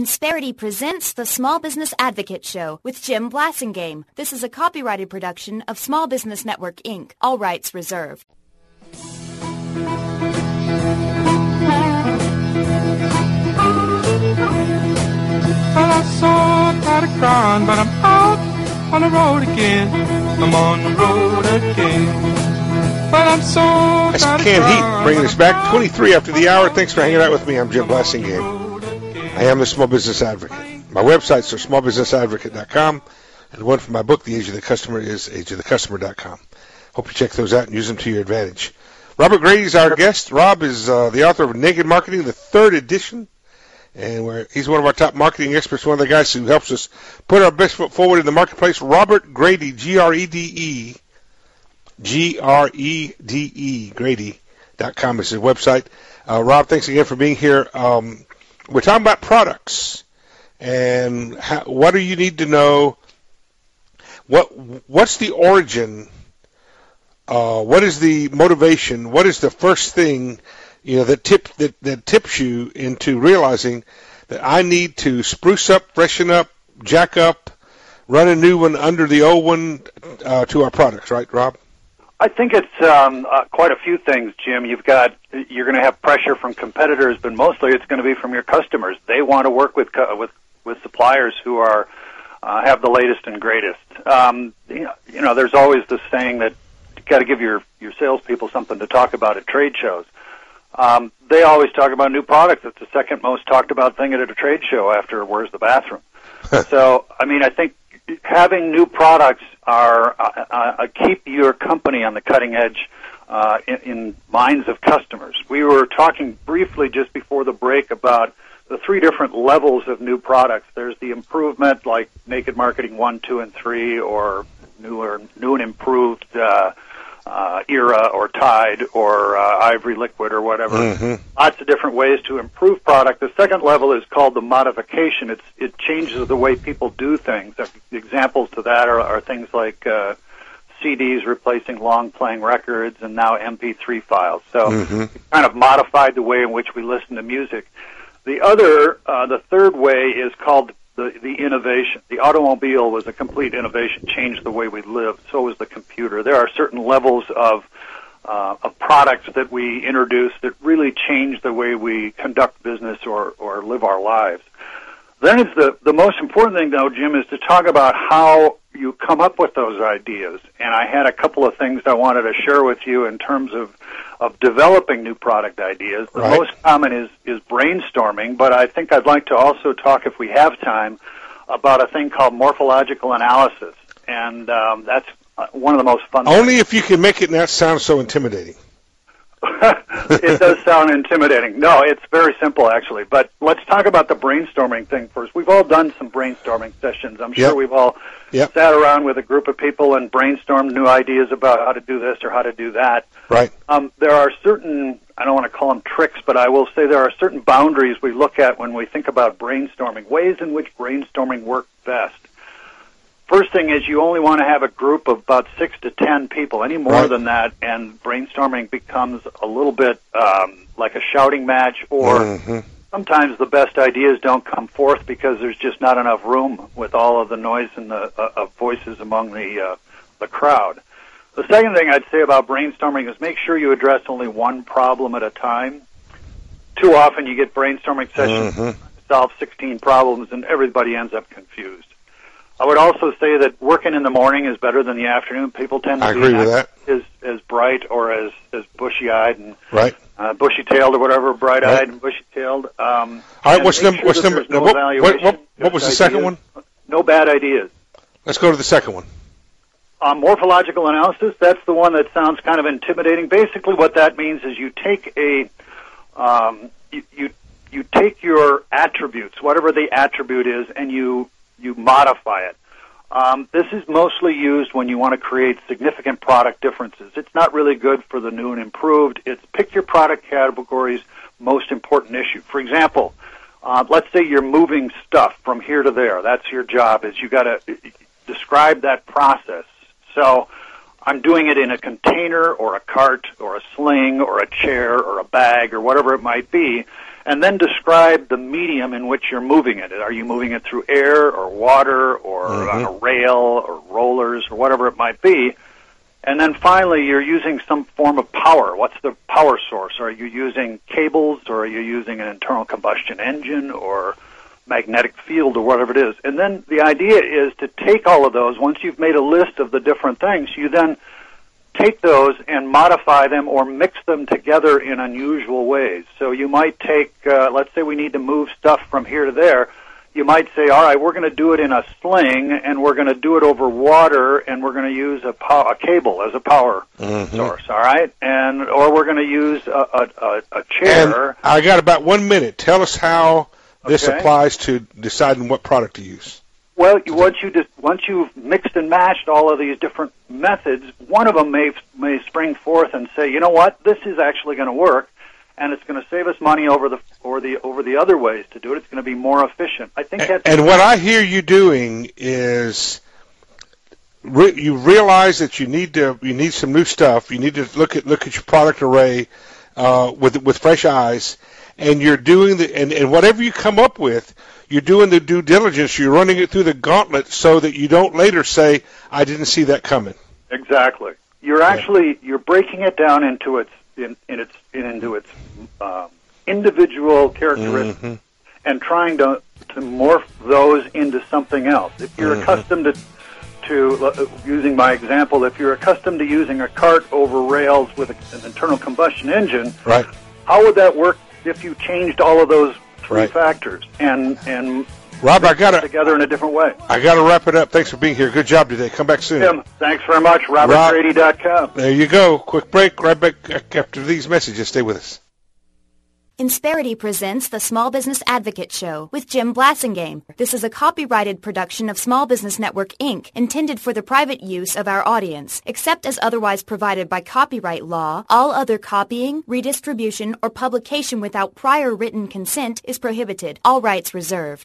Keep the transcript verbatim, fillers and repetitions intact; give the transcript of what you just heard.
Insperity presents the Small Business Advocate Show with Jim Blasingame. This is a copyrighted production of Small Business Network, Incorporated. All rights reserved. Well, I saw Patty crying, but I'm out on the road again. I'm on the road again. But I'm so That's Canned Heat, bringing us back twenty-three after the hour. Thanks for hanging out with me. I'm Jim Blasingame. I am the Small Business Advocate. My websites are small business advocate dot com, and the one for my book, The Age of the Customer, is age of the customer dot com. Hope you check those out and use them to your advantage. Robert Grady is our guest. Rob is uh, the author of Naked Marketing, the third edition, and we're, he's one of our top marketing experts, one of the guys who helps us put our best foot forward in the marketplace. Robert Grady, G R E D E, G R E D E, Grady dot com is his website. Uh, Rob, thanks again for being here. Um, we're talking about products, and how, what do you need to know? What What's the origin? Uh, what is the motivation? What is the first thing, you know, that tip that, that tips you into realizing that I need to spruce up, freshen up, jack up, run a new one under the old one uh, to our products, right, Rob? I think it's um, uh, quite a few things, Jim. You've got you're going to have pressure from competitors, but mostly it's going to be from your customers. They want to work with with with suppliers who are uh, have the latest and greatest. Um, you know, you know, there's always this saying that you got to give your your salespeople something to talk about at trade shows. Um, they always talk about new products. It's the second most talked about thing at a trade show after where's the bathroom. So, I mean, I think having new products are uh, uh, keep your company on the cutting edge uh, in, in minds of customers. We were talking briefly just before the break about the three different levels of new products. There's the improvement, like Naked Marketing one, two, and three, or new or new and improved uh, uh, Era or Tide or uh, Ivory Liquid or whatever. Mm-hmm. Lots of different ways to improve product. The second level is called the modification. It's, it changes the way people do things. Examples to that are, are things like uh, C Ds replacing long-playing records and now M P three files. So mm-hmm. It kind of modified the way in which we listen to music. The other, uh, the third way is called the, the innovation. The automobile was a complete innovation, changed the way we lived. So was the computer. There are certain levels of uh, of products that we introduce that really change the way we conduct business or, or live our lives. Then it's the, the most important thing, though, Jim, is to talk about how you come up with those ideas. And I had a couple of things I wanted to share with you in terms of, of developing new product ideas. The right. most common is, is brainstorming, but I think I'd like to also talk, if we have time, about a thing called morphological analysis. And um, that's one of the most fun Only things. If you can make it not sound so intimidating. It does sound intimidating. No, it's very simple, actually. But let's talk about the brainstorming thing first. We've all done some brainstorming sessions. I'm sure yep. we've all yep. sat around with a group of people and brainstormed new ideas about how to do this or how to do that. Right. Um, there are certain, I don't want to call them tricks, but I will say there are certain boundaries we look at when we think about brainstorming, ways in which brainstorming works best. First thing is you only want to have a group of about six to ten people. Any more right. than that, and brainstorming becomes a little bit um, like a shouting match, or mm-hmm. sometimes the best ideas don't come forth because there's just not enough room with all of the noise and the uh, of voices among the uh, the crowd. The second thing I'd say about brainstorming is make sure you address only one problem at a time. Too often you get brainstorming sessions mm-hmm. solve sixteen problems, and everybody ends up confused. I would also say that working in the morning is better than the afternoon. People tend to I be agree with that. As, as bright or as, as bushy-eyed and right. uh, bushy-tailed or whatever, bright-eyed right. and bushy-tailed. Um, All right, what's number? sure What's number? No what, what, what, what was the ideas, second one? No bad ideas. Let's go to the second one. Um, morphological analysis, that's the one that sounds kind of intimidating. Basically what that means is you take a, um, you, you, you take your attributes, whatever the attribute is, and you you modify it. Um, this is mostly used when you want to create significant product differences. It's not really good for the new and improved. It's pick your product category's most important issue. For example, uh, let's say you're moving stuff from here to there. That's your job, is you got to describe that process. So I'm doing it in a container or a cart or a sling or a chair or a bag or whatever it might be. and then describe the medium in which you're moving it. Are you moving it through air or water or mm-hmm. on a rail or rollers or whatever it might be? And then finally, you're using some form of power. What's the power source? Are you using cables, or are you using an internal combustion engine or magnetic field or whatever it is? And then the idea is to take all of those. Once you've made a list of the different things, you then take those and modify them or mix them together in unusual ways. So you might take, uh, let's say we need to move stuff from here to there. You might say, all right, we're going to do it in a sling, and we're going to do it over water, and we're going to use a, pow- a cable as a power mm-hmm. source, all right? And or we're going to use a, a, a, a chair. And I got about one minute. Tell us how this okay. applies to deciding what product to use. Well, you, once you just, once you've mixed and matched all of these different methods, one of them may may spring forth and say, you know what, this is actually going to work, and it's going to save us money over the or the over the other ways to do it. It's going to be more efficient. I think that's and, and what I hear you doing is re- you realize that you need to you need some new stuff. You need to look at look at your product array uh, with with fresh eyes, and you're doing the and, and whatever you come up with, you're doing the due diligence. You're running it through the gauntlet so that you don't later say, "I didn't see that coming." Exactly. You're actually yeah. you're breaking it down into its in, in its into its um, individual characteristics mm-hmm. and trying to to morph those into something else. If you're mm-hmm. accustomed to to uh, using my example, if you're accustomed to using a cart over rails with a, an internal combustion engine, right? How would that work if you changed all of those three right. factors and and Rob, I got to together in a different way. I got to wrap it up. Thanks for being here. Good job today. Come back soon. Tim, thanks very much. Robert Grady dot com. There you go. Quick break. Right back after these messages. Stay with us. Insperity presents the Small Business Advocate Show with Jim Blasingame. This is a copyrighted production of Small Business Network, Incorporated, intended for the private use of our audience. Except as otherwise provided by copyright law, all other copying, redistribution, or publication without prior written consent is prohibited. All rights reserved.